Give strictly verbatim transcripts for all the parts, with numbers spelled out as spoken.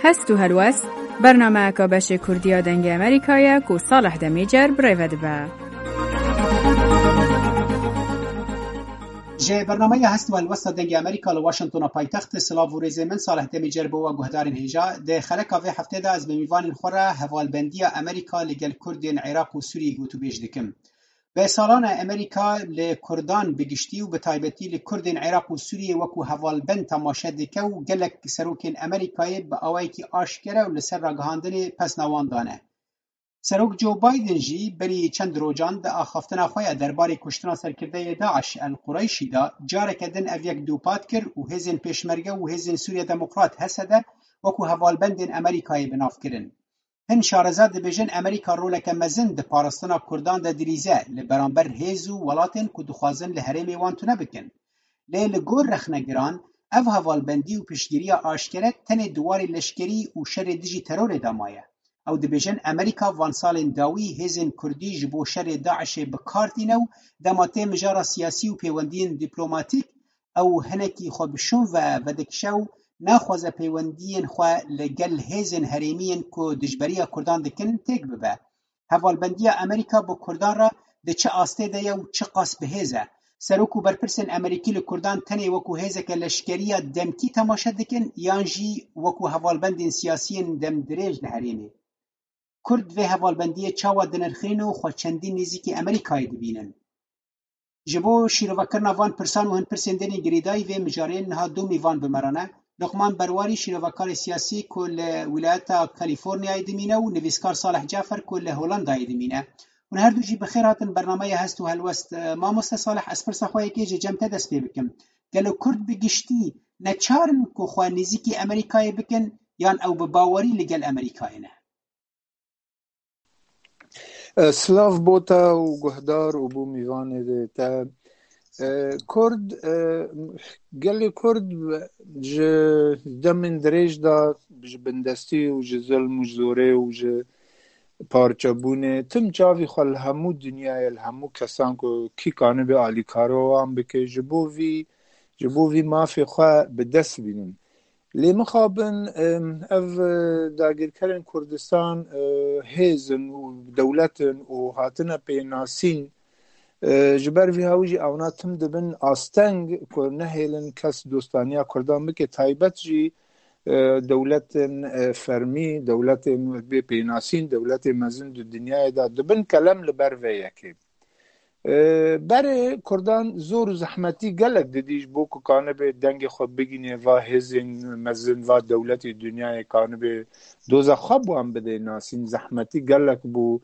هست و هلوست برنامه که بش کردیا دنگ امریکایا کو صالح دمیجر برای با جه برنامه هست و هلوست دنگ امریکا لواشنطن پایتخت سلاو و ریزه من صالح دمیجر بو و گهدارین هیجا ده خلقا و هفته ده از بمیوان خوره حوالبندی امریکا لگل کردین عراق و سوریه گوتو بیش دکم. به سالان امریکا لکردان بگشتی و به تایبتی لکردین عراق و سوریه وکو حوالبند تماشا دکه و گلک سروکین امریکای به آوائی که آشکره و لسر را گهاندن پس نوان دانه. سروک جو بایدن جی بری چند روجان ده آخافتنا خواه درباره کشتنا سرکرده داعش القریشی دا جارک دن اویک دوپات کر و هزین پیشمرگه و هزین سوریه دموکرات هسده وکو حوالبندین امریکای بناف کرن. هن شارزاد دبیجن امریکا رولک مزن ده پارستنا کردان ده دریزه لبرانبر هیزو ولاتن که دخوازن لحرمی وانتونه بکن. لی لگور رخنگران او حوالبندی و پشگیری آشکره تن دواری لشکری و شر دیجی ترور دامایه. او دبیجن امریکا وان سالین داوی هزین کردی جبو شر داعش بکارتینو دماته مجارا سیاسی و پیوندین دیپلوماتیک او هنکی خواب شون و ودکشو ناخوازه پیوندین خواه لگل هزین هریمین که دجبری کردان دکن تیک ببه. حوالبندی امریکا با کردان را ده چه آسته ده و چه قاس به هزه. سروکو برپرسن امریکی لکردان تنی وکو هزه که لشکری دمکی تماشا دکن یانجی وکو حوالبندین سیاسیین دم دریج لحریمی. کرد و حوالبندی چاوا دنرخین و خود چندین نیزی امریکای دبینن. جبو شیروکرنا وان پرسان و هن پرسندنی گریدای و مجارین ها دو میوان بمرانه. لقمان برواری شیروکار سیاسی کل ولایت کالیفرنیا دمینه و نویسکار صالح جعفر کل هولندا دمینه. و هر دو جی بخیر هاتن برنامه هست و هلوست ما مست صالح اسپرس خواه که جه جمع دست پی بکم. گلو کرد بگشتی نچارن که خواه نیزی امریکای بکن یان او بباوری لگل امریکای نه. سلاف بوتا و گهدار و بو میوانه ده تا کرد گل کرد جه دمین دریج دا جه بندستی و جه ظلم و زوره و جه پارچه بونه تم چاوی خوال همو دنیای همو کسان که کی کانه به آلی کارو هم بکه جبووی جبووی مافی خواه به دست بینن لی مخابن او داگیر کرن کردستان هیزن و دولتن و هاتن پی ناسین جبر وی هاوجی اونا تم دبن آستنگ که نهیلن کس دوستانیا کردان بکه تایبت جی دولت فرمی دولت بی پیناسین دولت مزن دو دنیای دا دبن کلم لبر وی یکی بره کردان زور و زحمتی گلک دیدیش بو که کانه به دنگ خود بگینه و هزین مزن و دولت دنیای کانه به دوزه خواب بو هم بده ناسین زحمتی گلک بو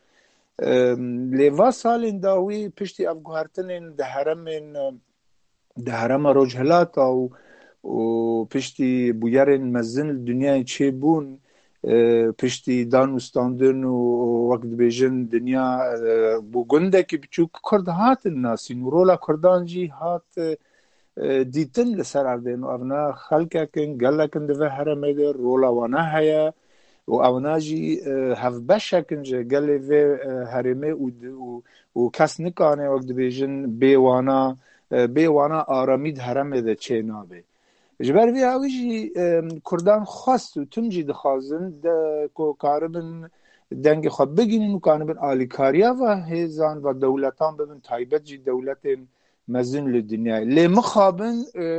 لیوا سالین داوی پشتی افگوهرتنین ده هرمین ده هرم روجهلات او و پشتی بویرین مزن دنیای چه بون پشتی دانوستاندن و وقت بیجن دنیا بو گنده که بچوک کرد هات ناسین و رولا کردان جی هات دیتن لسر اردین و اونا خلقه کن گله کن دوه هرمه ده رولا وانا هیا و اونا جی هف بشه کن جه گله و هرمه و, و کس نکانه وقت بیجن بیوانا بیوانا آرامید هرمه ده چه نابه جبر وی اویجی کردان خواست و تم جی دخوازن ده که کاربن دنگ خواب بگینن و کاربن آلیکاریا و هیزان و دولتان ببن تایبت جی دولت مزن لدنیای لی مخابن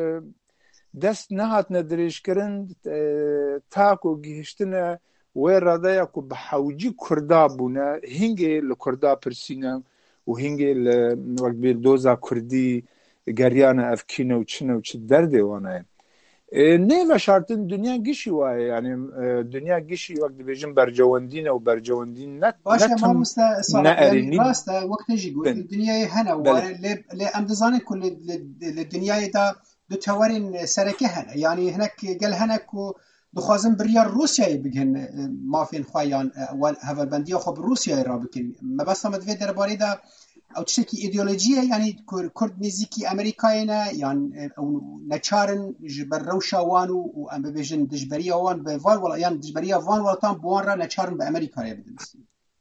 دست نهات ندریش کرن تاکو گیشتن و راده یا که بحوجی کردا بونه هنگی لکردا پرسینه و هنگی وقت بیر دوزا کردی گریان افکینه و چنه و چه درده وانه نه و شرطن دنیا گیشی وای یعنی دنیا گیشی وقت بیجن برجواندین و برجواندین نت باشه ما مست صالح یعنی راست وقت جی گوت دنیای هنا واره ل اندزانه کل الدنيا دا دو تورين سركه هنا يعني هناك قال هناك دخوازن بريار روسيا بگن مافين خوایان هوا بندی خب روسيا را بکن ما بس ما دوی درباره دا او تشکی ایدئولوژیه یعنی کرد نزیکی امریکای نه یعنی او نچارن جبر روشا وانو و ام ببیجن دجبریا وان به وال ولا یعنی دجبریا وان ولا تام بوان را نچارن به امریکای بدنسی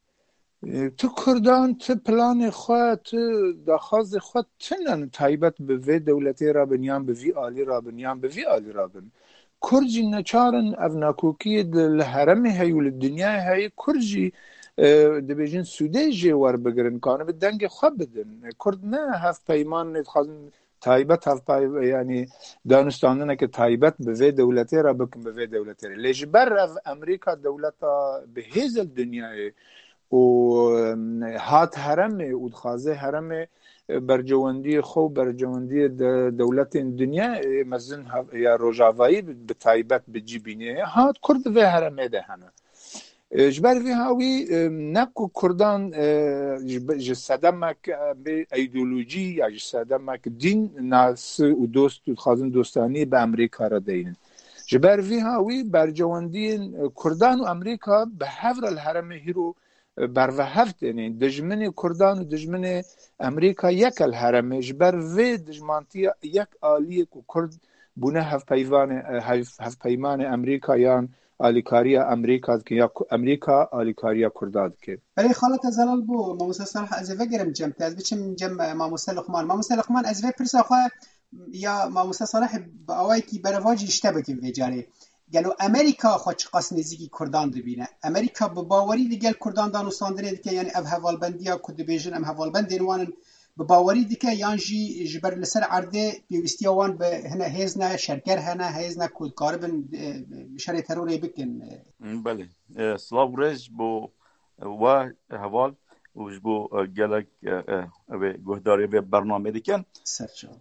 تو کردان تو پلان خود تو دخواست خود تنن تایبت به وی دولتی را بنیان به وی آلی را بنیان به وی آلی را بن کرجی نچارن اف ناکوکی الهرم هی و الدنیا هی کرجی دبیجن سوده جوار بگرن کانه به دنگ خواب بدن کرد نه هف پیمان نتخازن تایبت هف پای یعنی دانستانه که تایبت به وی دولتی را بکن به وی دولتی را لیج بر اف امریکا دولتا به هیز الدنیای و هات هرمه و دخوازه هرمه برجواندی خوب برجواندی دولت دنیا مزن یا روجاوایی به تایبت به جیبینه هات کرد و هرمه ده همه جبر في هاوي نكو كردان جسدمك بأيديولوجي یا جسدمك دين ناس و دوست و خازن دوستاني بأمريكا را دين جبر في هاوي برجواندين كردان و أمريكا بحفر الهرم هيرو بر هفت يعني دجمن كردان و دجمن أمريكا يك الهرم جبر في دجمانتيا يك آلية كرد بونه هف پیوان هف پیمان أمريكا يان آلیکاریا امریکا که یا امریکا آلیکاریا کرداد که برای خالت زلال بو ماموسا صالح از وگرم جمع تاز بچم جمع ماموسا لقمان ماموسا لقمان از وی پرسا خواه یا ماموسا صالح با اوای کی برواجی اشتباکی وی جاره گلو امریکا خود چقاس نزیکی کردان دبینه امریکا به باوری دیگل کردان دانستاندنه دیگه یعنی اف حوالبندیا کد بیژن ام حوالبندین وانن به باوری دیگه یانجی جبر لسر عرضه پیوستی وان به هنا هیزنا شرکر هنا هیزنا کود کاربن شر تروری بکن بله سلام رج بو و حوال و بو گلک و گهداری به برنامه دیگن سرچال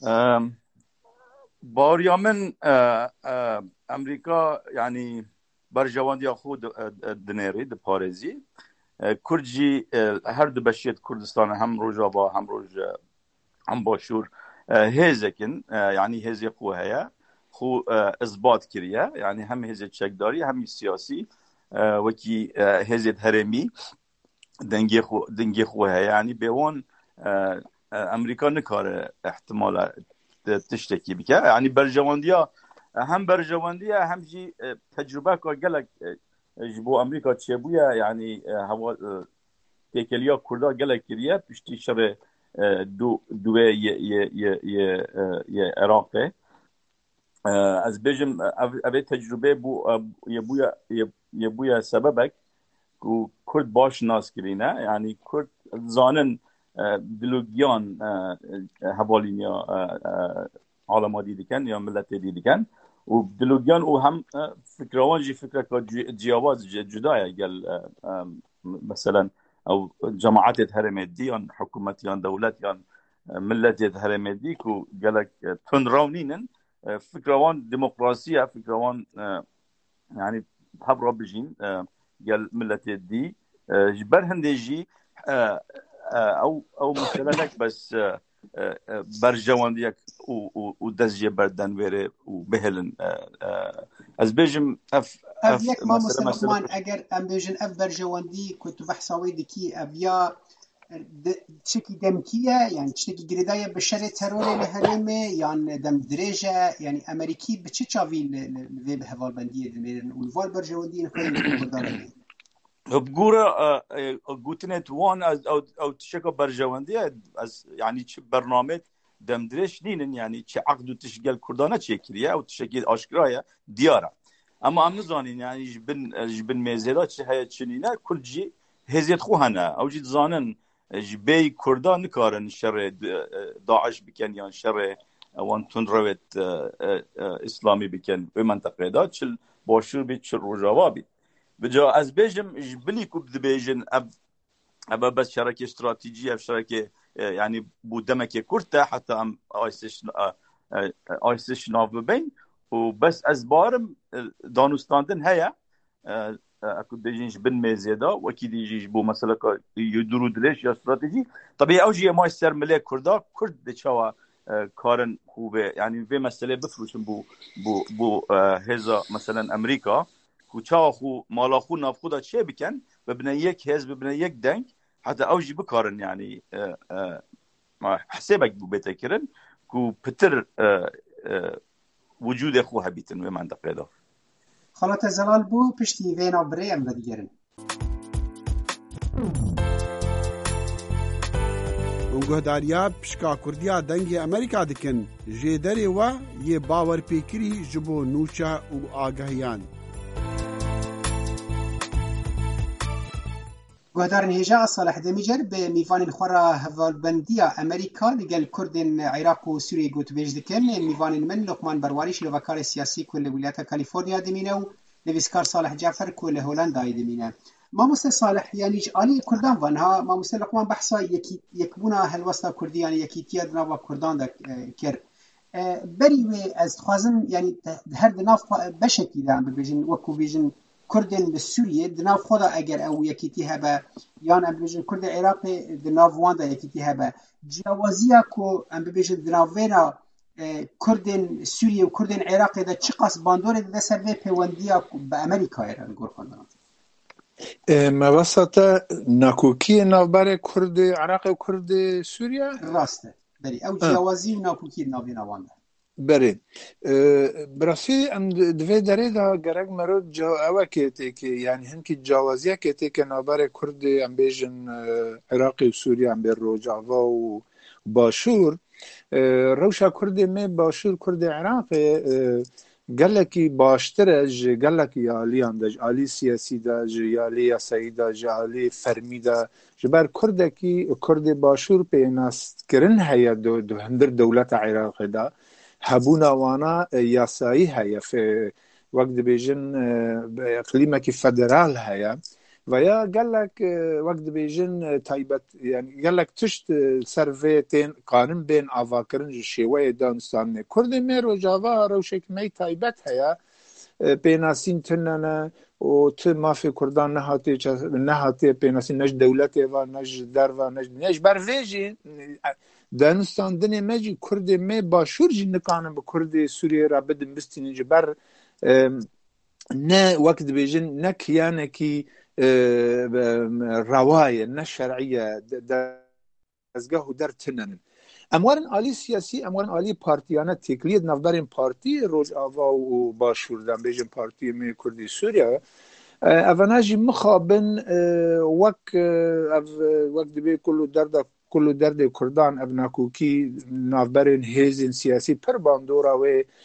باریامن امریکا یعنی برجواندی خود دنیری د پاريزي کرجی هر دو بشیت کردستان هم روجابا هم روج هم باشور هزکن یعنی هزی قوه هیا خو اثبات کریه یعنی هم هزی چکداری هم سیاسی وکی هزی هرمی دنگی خو دنگی قوه هیا یعنی بیوان امریکا نکاره احتمال تشتکی بکه یعنی برجواندیا هم برجواندیا هم جی تجربه که گلک جبو امریکا چه بویا یعنی هوا تکلیا کردا گله کریه پشتی شر دو دو ی ی ی ی عراقه از بجم اوی تجربه بو ی بویا ی بویا سببک کو کرد باش ناس کرینه یعنی کرد زانن دلوگیان حوالینیا عالم دیدکن یا ملت دیدکن و دلوگیان او هم فکروان جی فکر که جیاواز جدایه گل مثلا او جماعات هرمدی یا حکومتیان دولتیان ملت هرمدی که گلک تون راونینن فکروان دموکراسی فکروان یعنی حبرا بجین گل ملت دی جبر هندجی او او مثلا لك بس برجوانديك و دزجه بردن وره و بهلن از بيجم اف اف يك ما مسلمان اگر ام بيجن اف برجواندي كنت بحثاوي دكي افيا تشكي دمكيه يعني تشكي جريدايه بشر ترور الهرمه يعني دم درجه يعني امريكي بتشي تشافي في بهوالبنديه دميرن والفال برجواندي خلي بردان بگوره گوتنت وان او او تشکا برجواندیه از یعنی چه برنامه دمدرش نینن یعنی چه عقد و تشکیل کردانه چه کریه او تشکیل آشکرایه دیاره اما هم نزانین یعنی جبن جبن میزیدا چه هیا چنینه کلجی هزیت خوهنه او جید زانن جبی کردان نکارن شر داعش بکن یا شر وان تون رویت اسلامی بکن به منطقه دا چل باشور بید چل روجاوا بید بجا از بیجم جبلی کو بده بیجن اب اب بس شرکه استراتیجی اف شرکه یعنی بودمک کرده حتی ام آیسش آیسش ناو ببین و بس از بارم دانستاندن هیا اكو ديجيش بن ميزيدا وكي ديجيش بو مثلا يدرو دلش يا استراتيجي طبيعي اوجي ما يسر ملك كردا كرد دچوا كارن خوبه يعني في مساله بفروشن بو بو بو هزا مثلا امريكا کوچا خو مالا خو ناف خدا چه بکن ببنه یک حزب ببنه یک دنگ حتی اوجی بکارن یعنی حسابك بو بتكرن کو پتر وجود خو هبیتن به منطقه دا خالت زلال بو پشتی وینا بری ام دیگرن گهداریا پشکا کردیا دنگ امریکا دکن جدری و یه باور پیکری جبو نوچا و آگاهیان. گهدارن هجا صالح دمیجر به میوان خورا هوالبندی امریکا لگل کردن عراق و سوریه گوت بیج دکن. میوان من لقمان برواریش لوکار سیاسی کل ولایت کالیفرنیا دمینه و نویسکار صالح جعفر کل هولندا دمینه. ما مست صالح يعني علي كردان وانها ما مست لقمان بحثا يكي يكبونا هالوسطى كردي يعني يكي تياد نوا كردان دا كر بري وي از خوازم يعني هر دناف بشكي دا بيجن وكو بيجن كردن بسوريا دناف خدا اگر او يكي تي هبا يعني بيجن كرد العراق دناف واندا يكي تي هبا جوازيا كو ام بيجن دنافينا كردن سوريا وكردن العراق دا چقاس باندور دا سبب پیونديا بامريكا يرا گور كردن. موسط ناکوکی نوبر کرد عراق و کرد سوریا راسته بری او جوازی و ناکوکی نابی نوانده بری براسی ام دوی داره دا گرگ مرد جا اوه کهته که یعنی هم که جوازیه کهته که نوبر کرد ام بیجن عراق و سوریا ام بیر روجاوا و باشور روشا کرد می باشور کرد عراق گلکی باشتر ج گلکی عالی اندج عالی سیاسی دا ج عالی یاسایی دا ج عالی فرمی دا جبر کردکی کرد باشور پیناست کرن هیا دو, دو هندر دولت عراق دا هبونا وانا یاسایی هیا فی وقت بیجن اقلیمه کی فدرال هیا و یا گلک وقت بیجن تایبت یعنی گلک تشت سروی تین قانون بین آواکرن شیوه دانستان کرد می رو جاوا روشک می تایبت هیا پیناسین تننه و ت مافی کردان نهاتی نهاتی پیناسین نج دولتی و نج در و نج نج بر ویجی دانستان دنی مجی کرد می باشور جی نکانم به کرد سوریه را بدن بستینی جبر نه وقت بیجن نه کیانه کی رواية الشرعية دزگاه در تنن اموارن عالی سیاسی اموارن عالی پارتیانه تکلیت نفبرین پارتی روج آوا و باشور دن بیجن پارتی می کردی سوریا اواناجی مخابن وک وقت بی کلو درد کلو درد کردان ابناکوکی نفبرین هیزین سیاسی پر باندورا و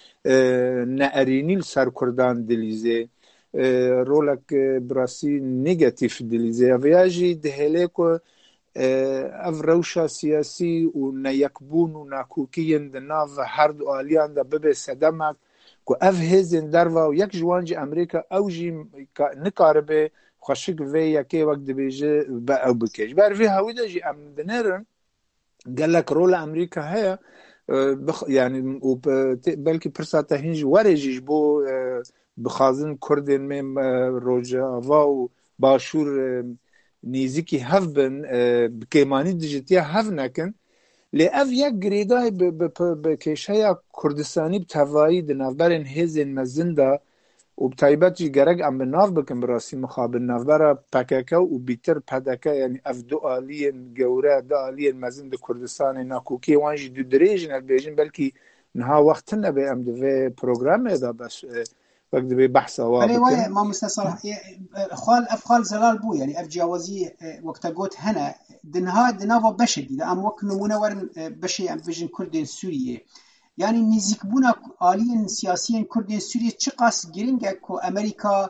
نعرینیل سر کردان دلیزه رولك براسي نيجاتيف دليزي افياجي دهليكو اف روشا سياسي ونيكبون وناكوكيين دناف هرد آليان دا ببه سدمك كو اف هزين دروا ويك جوانج امريكا اوجي نكاربه خشك في يكي وقت بيجي او بكيش بار في هاويدا جي ام دنيرن قالك رول امريكا هيا بخ يعني بلكي برساتا هنج ورجيش بو بخازن کردن میم روجاوا و باشور نیزیکی هف بن بکیمانی دیجیتیا هف نکن لی اف یک گریدای بکیشه کردستانی بتوایی دنافبرین هزین مزنده و بتایبتی گرگ ام بناف بکن براسی مخابل نافبرا پککه و بیتر پدکه یعنی اف دو آلین گوره دو آلین مزند کردستانی ناکوکی وانجی دو دریجن البیجن بلکی نها وقت نبی ام دوی پروگرام دا بس وقت بي بحث وابك وي ما مستصلح خال افخال زلال بو يعني اف جوازي وقت قوت هنا دنها دنافا بشدي ام وك نمونه ورن بشي ام فيجن كردين سوريا يعني نزيك بونا آليين سياسيين كردين سوريا چقاس گرنگه كو امريكا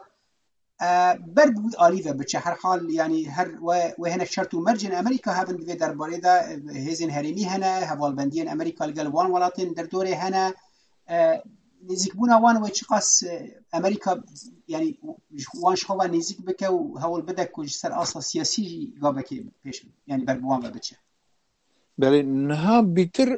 برد بو آليفه بچه هر حال يعني هر و هنا شرط مرجن امريكا هبن في درباره دا هزين هرمي هنا هوالبندين امريكا لقل وان ولاتين در دوره هنا نزیک بونا وان و چقاس امریکا یعنی وان شخوا نزیک بکه و هول بده که سر اصلا سیاسی گابه که پیش یعنی بر بوان بچه بله نها بیتر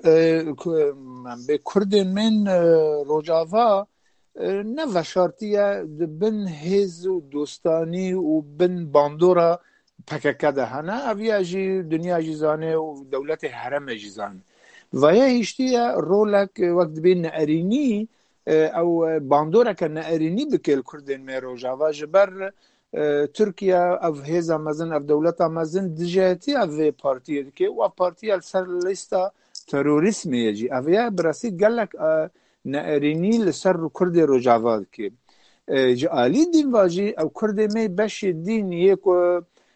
به کردن من روجاوا نه وشارتیه بن هز و دوستانی و بن باندورا پککه ده هنه اویا جی دنیا جیزانه و دولت حرم جیزانه و یا هشتیه رولک وقت بین ارینی او باندورا که نعرینی بکل کردن می روجاوا جبر ترکیه او هیزا مزن او دولتا مزن دجاتی او پارتیه که و پارتیه سر لیستا تروریسمی یجی او یا براسی گلک نعرینی لسر کرد روجاوا که جالی دین واجی او کرد می بشی دین یکو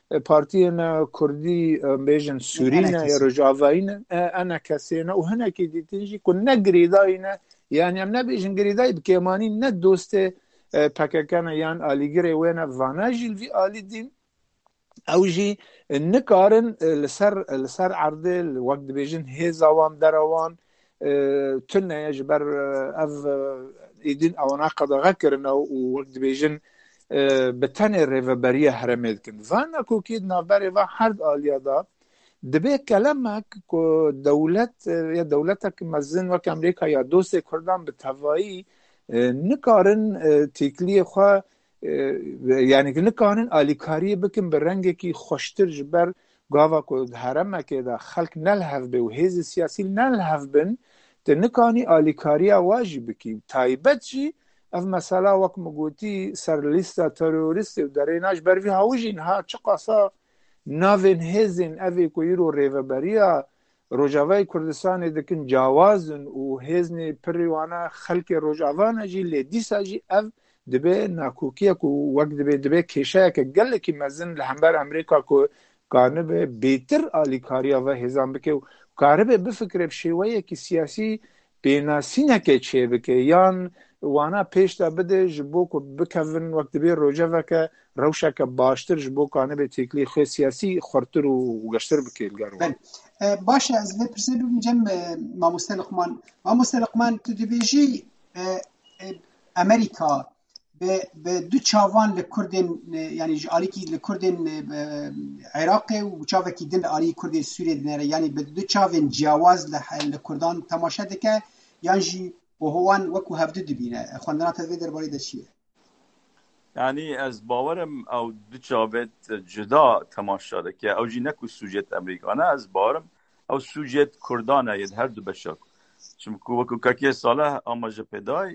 بارتينا كردي بيجن سورينا يا رجعوين أنا كسينا وهنا كي تيجي كنا قريداينا يعني أمنا بيجن قريداي بكيماني ندوسته بكاكانا يان آليجري وينا فاناجي الفي آلي دين أو جي نكارن لسر لسر عرضي الوقت بيجن هيزاوان دروان تنا يجبر أف يدين أو ناقض غكرنا ووقت بيجن بتنی ریوبریه هرمید کن. وان کوکید نابری و هر آلیادا دبی کلمه که دولت یا دولت که مزن و که امریکا یا دوست کردن به توایی نکارن تیکلی خواه یعنی که نکارن آلیکاری بکن به رنگی که خوشتر جبر گاوا که هرمه که دا خلق نلحف به و هیز سیاسی نلحف بن تا نکانی آلیکاری واجب کی تایبت جی اف مثلا وقت مگوتی سر لیستا تروریستی و داره ناش بروی هاوجین ها چه قصا ناوین هزین اوی کویرو ریوبریا روجاوای کردستان دکن جوازن و هزنی پریوانا خلق روجاوانا جی لیدیسا جی اف دبه ناکوکیا کو وقت دبه دبه کشای که گل که مزن لحنبر امریکا کو کانبه بیتر آلیکاریا و هزان بکه و کاربه بفکره بشیوه که سیاسی بیناسینه که چه بکه یان وانا پیشتا بده جبو کو بکون وقت به روجا وک روشا که باشتر جبو کانه به تکلی خو سیاسی خورتر و گشتر بکیل گارو باشه از به پرسیدم جم ما مستلقمان ما مستلقمان تو دیجی امریکا به به دو چاوان لکردن یعنی آلیکی لکردن عراق و چاوکی دن آلی کردن سوریه دنره یعنی به دو چاون جواز لکردان تماشا دکه یعنی و هوان وکو هفته دبینه خواندنا تدوی درباره ده چیه؟ یعنی از باورم او دو چاوت جدا تماشا ده که او جی نکو سوجت امریکانه از باورم او سوجت کردانه ید هر دو بشاک چونکو وکو کاکی ساله آماجه پیدای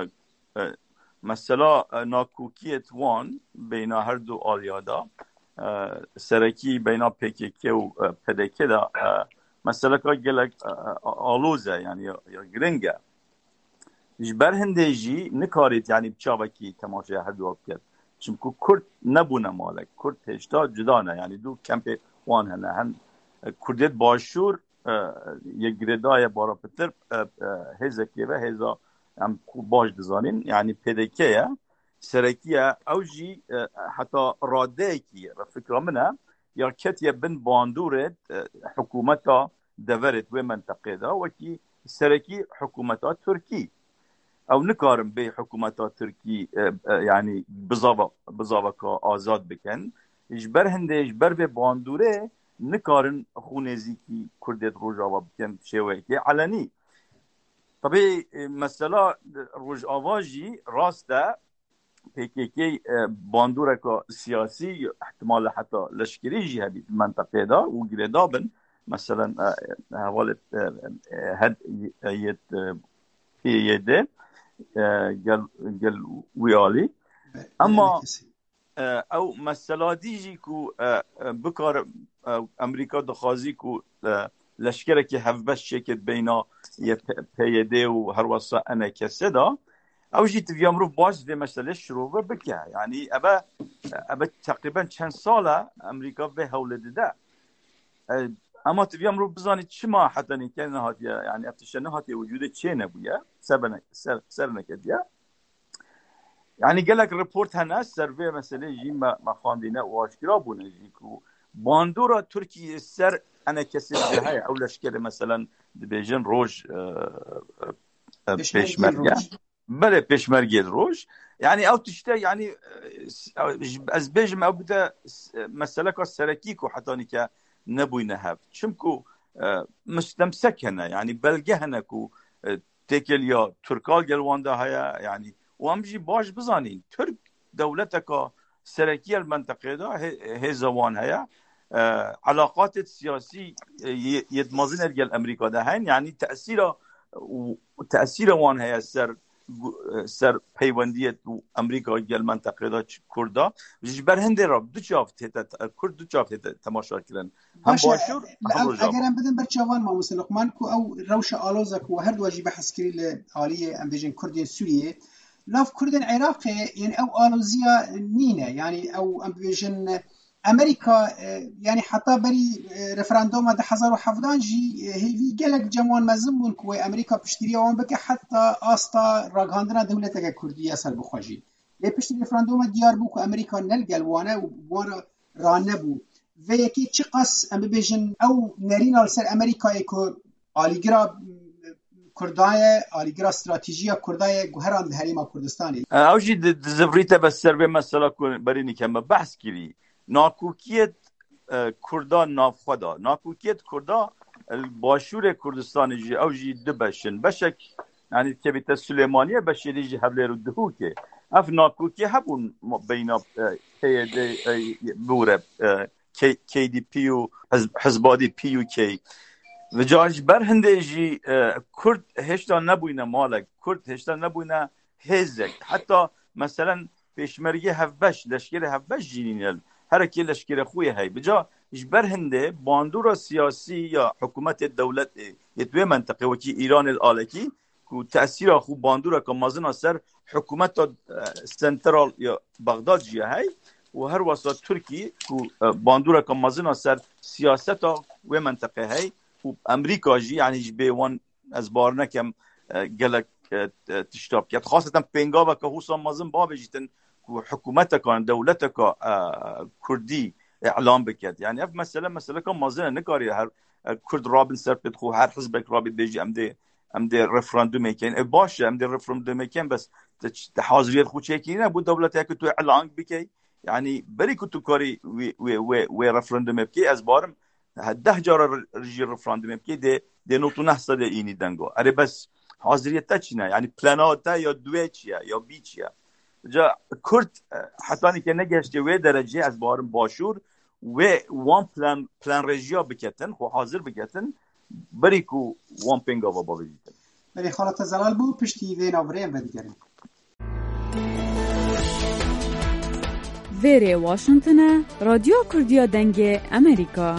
مثلا ناکوکیت وان بینا هر دو آلیادا سرکی بینا پیکیکی و پدکی دا مثلا که گلک آلوزه یعنی یا گرنگه جبر هنده جی نکارید یعنی بچاوکی تماشای هر دو کرد چونکو کرد نبونه مالک کرد هشتا جدا نه یعنی دو کمپ وان هنه هن کردیت باشور یک گردای بارا پتر هزه و هزا هم باش دزانین یعنی پدکیه سرکیه او جی حتی راده کیه و فکر منه یا کتیه بن باندورت حکومتا دورت و منطقه دا وکی سرکی حکومتا ترکی او نکارم به حکومتا ترکی یعنی بزاوا بزاوا که آزاد بکن اجبر هنده اجبر به باندوره نکارن خونزی کی کردت روجاوا بکن شوی که علنی طبعی مثلا روج آواجی راسته پیکی باندوره که سیاسی احتمال حتی لشکری جی هبید منطقه دا و گردا بن مثلا حوالت هد یت پیده گل گل ویالی اما او مثلا دیجی کو بکار امریکا دخوازی کو لشکره که هفبش شکت بینا یه پیده و هر واسه انا کسه دا او جیت ویام رو باز به مسئله شروع بکه یعنی ابا ابا تقریبا چند ساله امریکا به هولده ده اما تویام رو بزنید چی ما حتی نیکن نهاتیه یعنی افتشن نهاتیه وجود چه نبویه سر, سر, سر نکدیه یعنی گلک رپورت هنست سروی مسئله جی ما خواندینه و آشکرا بونه جی که باندورا ترکیه سر انا کسی جهه او لشکر مثلا بیجن روش پیشمرگه بله پیشمرگه روش یعنی او تشته یعنی از بیجم او بده مسئله که سرکی که حتی نیکه نبوی نهب چمکو مستمسك هنا يعني بلغه هنا كو تكل يا تركال جلوانده هيا يعني وامجي باش بزانين ترك دولتك سركيه المنطقه ده هي زوان هيا علاقات السياسي يتمازن الجل امريكا ده هين يعني تاثير تاثير وان هيا سر سر پیوندیت امریکا گل منطقه دا کردا جبر هنده را دو چافت کرد دو چافت تماشا کردن هم باشور هم روجا اگر هم بدن برچوان ما مسلقمان کو او روش آلوزک و هر دو واجب بحث کری لعالی ام بيجن كردين سوريا لاف كردن عراق يعني او آلوزيا نينه يعني او ام بيجن امریکا یعنی حتی بری رفراندوم ده هزار و هفده جی هیوی گلک جوان مزم بون که امریکا پشتیری آن بکه حتی آستا راگاندنا دولت کردی سر بخواجی لی پشتی رفراندوم دیار بو که امریکا نلگل وانه و وانه رانه بو و یکی چی قص ام ببیجن او نرین آل سر امریکایی که آلیگرا کردای آلیگرا استراتیجیا کردای گوهران ده هریما کردستانی او جی دزبریتا بس سر به مسئله کن برینی که ما بحث کری ناکوکیت کردان نافخدا ناکوکیت کردا باشور کردستان جی او جی دو بشن بشک یعنی کبیت سلیمانیه بشیری جی هبلی رو دهو که اف ناکوکی هبون بین بوره کی دی پی و حزبادی پی و کی و جاج برهنده جی کرد هشتا نبوینه مالک کرد هشتا نبوینه هزک حتی مثلا پیشمرگی هفبش لشکر هفبش جینینل هر کی لشکر خوی هی بجا اجبر هنده باندورا سیاسی یا حکومت دولت یتوی منطقه وکی ایران الالکی کو تأثیر خوب باندورا که مازن سر حکومت سنترال یا بغداد جیه هی و هر واسه ترکی کو باندورا که مازن سر سیاست و منطقه هی و امریکا جی یعنی جبه وان از بارنه کم گلک تشتاب کرد خاصتا پنگاوه که حوصا مازن بابه جیتن حکومت کان دولت کا کردی اعلام بکرد یعنی اف مسئله مسئله که مازن نکاری هر کرد رابن سر بدخو هر حزب رابط بیجی امده امده رفراندوم میکن باشه امده رفراندوم میکن بس حاضریت خود چه کی نه بود دولت یک تو اعلان بکی یعنی بری که تو کاری و و و رفراندوم بکی از بارم ده جار رجی رفراندوم بکی ده ده نوتو نحصد اینی دنگو اره بس حاضریت تا چی نه یعنی پلاناتا یا دوی چیه یا بی چیه جا کرد حتی که نگشته و درجه از بارم باشور و وان پلان پلان رژیا بکتن خو حاضر بکتن بری کو وان پنگا و با بجیتن بری خالت زلال بو پشتی وین آوریم بدگریم ویری واشنطن رادیو کردیا دنگ امریکا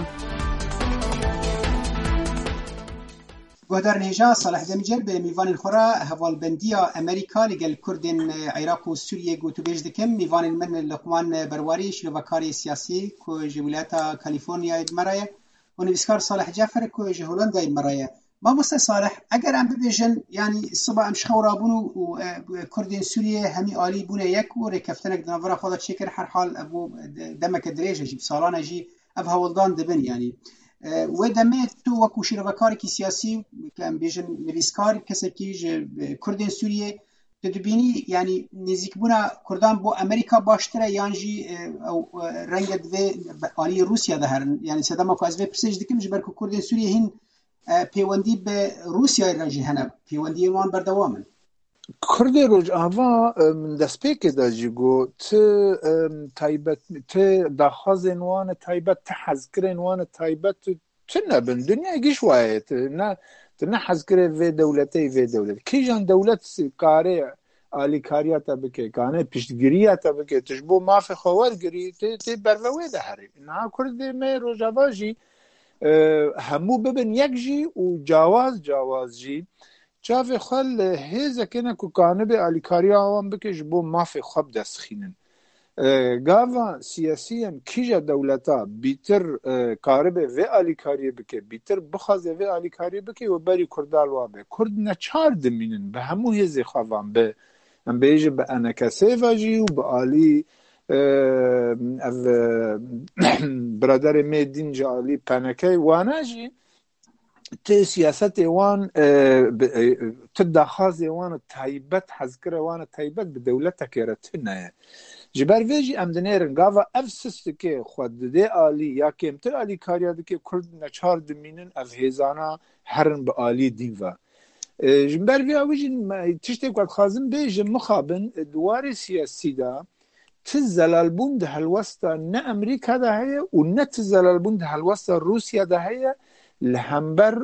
گهدار نیجا صالح دمیجر به میوان خورا هوالبندیا امریکا لگل کردین عراق و سوریه گوتو بیج دکم میوان من لقمان برواری شلوکاری سیاسی که جولیتا کالیفرنیا مرایه و نویسکار صالح جعفر که جهولندا مرایه ما مست صالح اگر ام ببیجن یعنی صبح ام شخورابون و کردین سوریه همی عالی بونه یک و رکفتنک دنورا خدا چکر هر حال ابو دمک دریجه جی سالانه جی اب هولدان دبن یعنی و دمه تو وکو شیروکاری کی سیاسی که ام بیجن نویسکار کسی که کردین سوریه تدبینی یعنی نزیک بونا کردان بو امریکا باشتره یانجی او رنگ دوی آلی روسیا ده هرن یعنی صدام که از وی پرسیج دکم جبر که کردین سوریه هین پیوندی به روسیا راجی هنه پیوندی وان بردوامن کرد روج آوا من دست پیک دا جیگو ت تایبت ت دخواز انوان تایبت ت حذکر انوان تایبت ت نبن دنیا گیش وایت نه نه حذکر و دولتی و دولت کی جان دولت کاره آلی کاریاتا بکه کانه پیشگیریاتا بکه تشبو ماف خوار گری ت ت بروه ده هری نه کرد می روج آوا جی همو ببن یک جی و جواز جواز جی جاوی خل هیزه کنه که کانه به آلیکاری آوان بکش بو مافی خواب دست خینن گاوا سیاسی هم کیجا دولتا بیتر کاره به و آلیکاری بکه بیتر بخوازه و آلیکاری بکه و بری کردال وابه کرد نچار دمینن به همو هیزه خوابان به هم بیجه به انکسه واجی و به آلی برادر میدین جا آلی پنکه وانه جی ت سیاست وان تدخواز وان تایبت حذکر وان تایبت به دولت تکرتنه جبر ویجی امدنیرن گاوا افسست که خود ده عالی یا کمتر عالی کاریاد که کرد نچار دمینن از هزانا هرن به عالی دیوا جبر ویجی تشتی که خازم بیج مخابن دوار سیاسی دا تزلالبون ده الوسط نه امریکا ده هی و نه تزلالبون ده الوسط روسیا ده هی لهمبر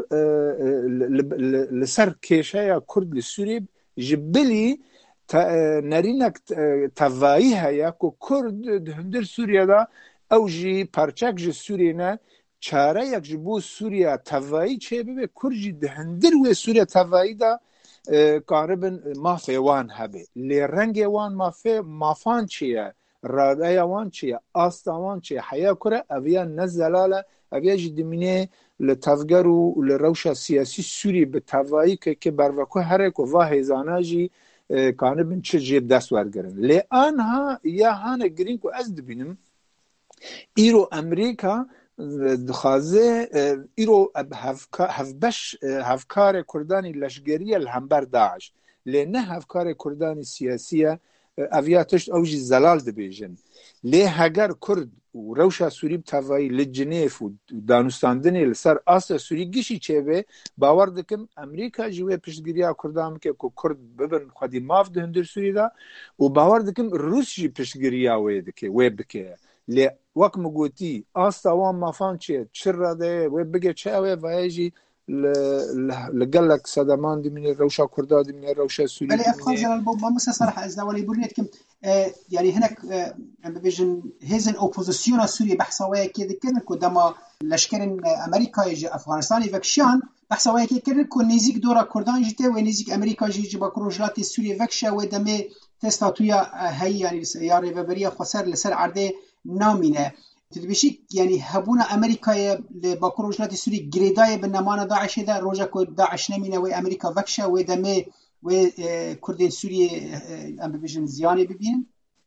لسر کشای کرد لسوری جبلی نرینک توایی هیا که کرد هندر سوریا دا او جی پرچک جی سوری نه چاره یک جبو سوریا توایی چه ببه کرد جی هندر و سوریا توایی دا قاربن مافی وان هبه لی رنگ وان مافی مافان چیه راده وان چیه آستوان چیه حیا کره اویا نزلاله اویا جدمینه لتفگر و لروش سیاسی سوری به توایی که که بروکو هر کو واه زاناجی کانه بن چه جیب دست ورگرن لی آنها یا هانه گرین کو از دبینم ایرو امریکا دخوازه ایرو هفبش هفکار کردانی لشگری الهمبر داعش لی نه هفکار کردانی سیاسیه اویاتش اوجی زلال دبیجن لی هگر کرد و روشا سوری بتوایی لجنیف و دانستاندنی لسر آسا سوری گیشی چه به باور دکم امریکا جوه پشتگیریا کردام که کرد ببن خودی ماف دهندر سوری دا و باور دکم روس جی پشتگیریا وی دکه وی بکه لی وقت مگوتی آسا وان مافان چه چر را ده وی بگه چه اوی ویجی لقلك صدمان دي من الروشة كرداد دي من الروشة السورية بلي أفخار زلال بو ما مسا صراحة الزوالي بورنيت كم يعني هناك بيجن هيزن أوبوزيسيون سوريا بحثاوية كده كده كدما لشكرين أمريكا يجي أفغانستان يفكشان بحثاوية كده كده كو نيزيك دورا كردان جيته ونيزيك أمريكا جي باكروجلات السورية فكشا ودمي تستاتويا هاي يعني سيارة ببرية خسر لسر عرضه نامينه تدبيشي يعني هبونا أمريكا لباكروجلات السوري جريداية بالنمان داعش ده روجا كود داعش نمينه وأمريكا فكشة ودمي وكردين سوريا أم بيجن زيانة ببين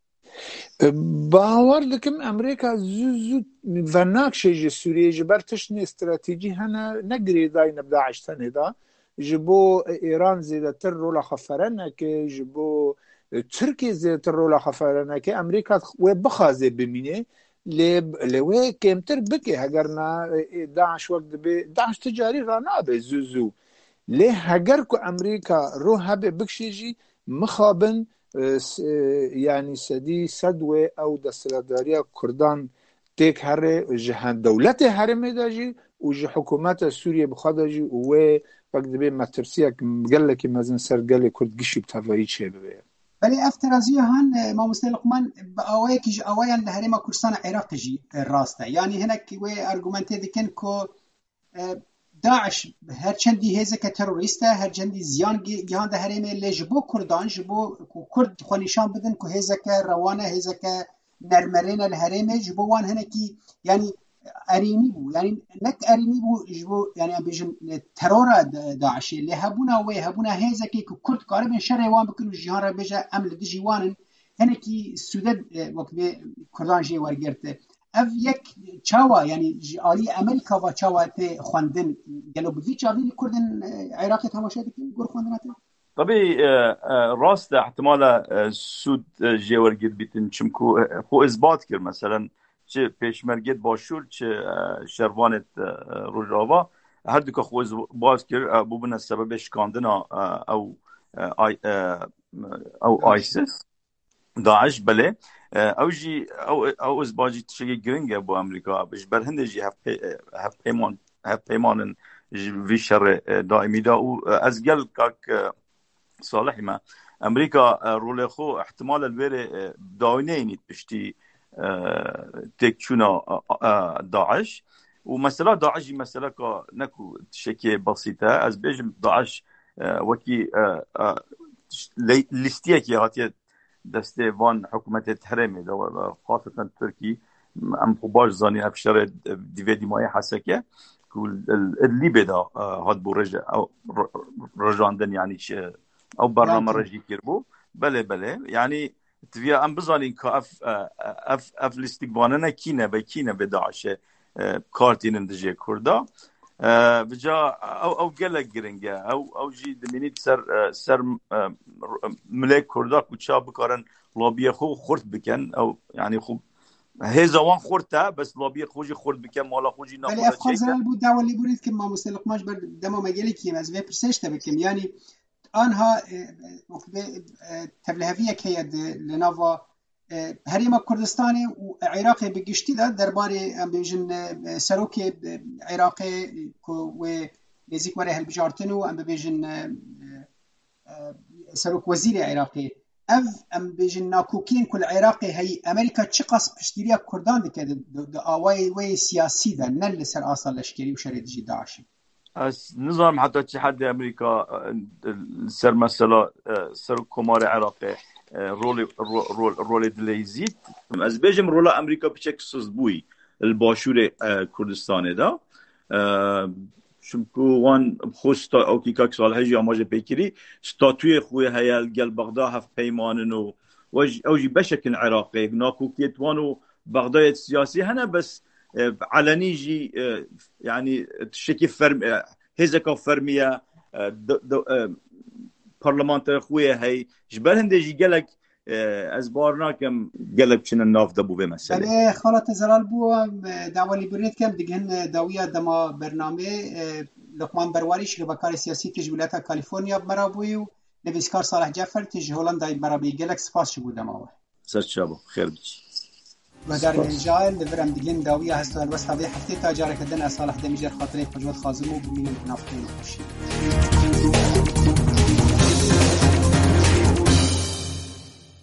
باور لكم أمريكا زو زو فناك شيء سوريا جبر تشني استراتيجي هنا نجري داي نبدا عشتني دا جبو إيران زيادة ترولا خفرنا كي جبو تركيا زيادة ترولا خفرنا كي أمريكا وبخازة بمينه لب لوی کمتر بکی هگر نه داعش وقت به داعش تجاری را نابه زوزو لی هگر کو امریکا رو هبه بکشیجی مخابن يعني سدي سدوه او دستلداريا كردان تيك هر جهان دولت هرمي داجي وجه حكومات سوريا بخداجي و وقت به مترسيك مقلك مازن سرقل كرد قشي بتفايد شيء بيه بلي افترازيه هان ما مستلقمان باويك جي اويا لهريما كردستان عراق جي راسته يعني هناك وي ارغومنتي دكن كو داعش هر چندی هزه که تروریسته هر چندی زیان گیهان ده هرمه لجبو کردان جبو کرد خونیشان بدن که هزه که روانه هزه که نرمرین الهرمه جبو وان هنکی یعنی ارینی بو یعنی نک ارینی بو جبو یعنی بیجن ترور داعشی لهبونا و هبونا هزه که کرد قاربن شر وان بکنو جهان را بجا عمل دجی وانن هنکی سودد وقت به کردان جی ورگرته اف یک چاوا یعنی آلی امریکا و چاوا ته خواندن گلو بوی چاوی کردن عراق تماشا دکن گور خواندن طبعی راست احتمال سود جیورگید بیتن چمکو خو اثبات کرد مثلا چه پیشمرگید باشور چه شروانت روجاوا هر دو که خو اثبات کرد بو بنا سبب شکاندن او او آیسیس داعش بله او جی او او از باجی تشگی گرینگه با امریکا بش برهنده جی هف هف پیمان هف پیمان وی شر دائمی دا او از گل کاک صالح ما امریکا رول خو احتمال الویر داینه نیت بشتی تکچونا داعش و مثلا داعش مثلا کا نکو شکی بسيطه از بجم داعش وکی لیستیه کی هاتیه دسته وان حکومت تحریمی دا خاصة ترکی ام خوباش زانی افشار دیوی دیمای حسکه کل اللي بدا هاد بو رجع او رجاندن يعني او برنامج رجي كيربو بله بله يعني تبيا ام بزانين كاف اف اف الاستقبالنا كينا بكينا بداعش كارتين دجي كردا بجا او او قال جرينجا او او جي دمينيت سر سر ملك كردا كوتشا بكارن لوبي خو خرد بكن او يعني خو هزا وان خورتا بس لوبي خوجي خورد بكن مالا خوجي ناخذ ولی افغان زلال بود دعوا اللي بوريد که ما مستلقماش بر دما مجالي كيم از وی پرسشت بكم يعني آنها تبلهویه که لناوا هریما کردستانی و عراق بگشتی ده درباره ام بیجن سروک عراق و نزیک وره هلبجارتن و ام بیجن سروک وزیر عراقی اف ام بیجن ناکوکین کل عراقی هی امریکا چه قصد پشتیریا کردان دکه ده آوای وی سیاسی ده نل سر آسال لشکری و شرید جی داعشی از نظام حتی اتحاد امریکا سر مسئله سر کمار عراق رول رول رول دلیزیت از بجم رولا امریکا بچک سوزبوی الباشور کردستان دا شمکو وان خوستا او کی کاک سال هجی آماج پیکری ستاتوی خوی هیال گل بغداد هفت پیمانن و اوجی بشکن عراقی ناکوکیت وانو بغداد سیاسی هنه بس علنی جی يعني شكل فرم هزكا فرمية برلمانتر خويا هي جبال هندي جي قالك ازبارنا كم قالك شنو الناف دبو بمسألة بله خالة زلال بو دعوة ليبريت كم دقهن داوية دما برنامه لقمان برواري شربكار سياسي تج ولاية كاليفورنيا بمرابوي نويسكار صالح جعفر تج هولندا بمرابي قالك سپاس شبو دماوه سرت شابو خير بيش ودار الجال لبرم دقهن داوية هستو الوسط هذه حفتي تاجارك دنا صالح دميجر خاطري فجوات خازمو بمين نافتين وخشي